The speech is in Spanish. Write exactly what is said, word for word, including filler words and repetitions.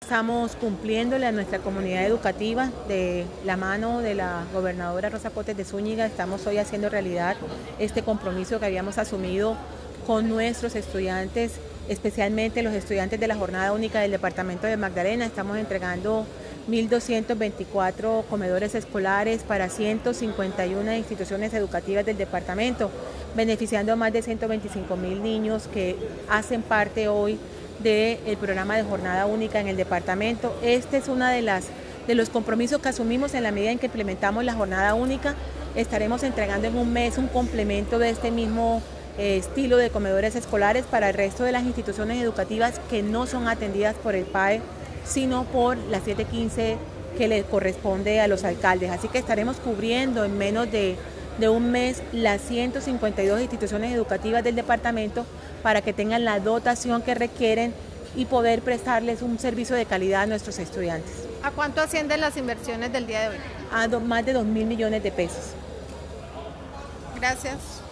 estamos cumpliéndole a nuestra comunidad educativa de la mano de la gobernadora Rosa Cotes de Zúñiga. Estamos hoy haciendo realidad este compromiso que habíamos asumido con nuestros estudiantes, especialmente los estudiantes de la Jornada Única del Departamento de Magdalena. Estamos entregando mil doscientos veinticuatro comedores escolares para ciento cincuenta y una instituciones educativas del departamento, beneficiando a más de ciento veinticinco mil niños que hacen parte hoy del programa de Jornada Única en el departamento. Este es uno de, las, de los compromisos que asumimos en la medida en que implementamos la Jornada Única. Estaremos entregando en un mes un complemento de este mismo eh, estilo de comedores escolares para el resto de las instituciones educativas que no son atendidas por el P A E, sino por la siete quince que le corresponde a los alcaldes. Así que estaremos cubriendo en menos de, de un mes las ciento cincuenta y dos instituciones educativas del departamento para que tengan la dotación que requieren y poder prestarles un servicio de calidad a nuestros estudiantes. ¿A cuánto ascienden las inversiones del día de hoy? A do, más de dos mil millones de pesos. Gracias.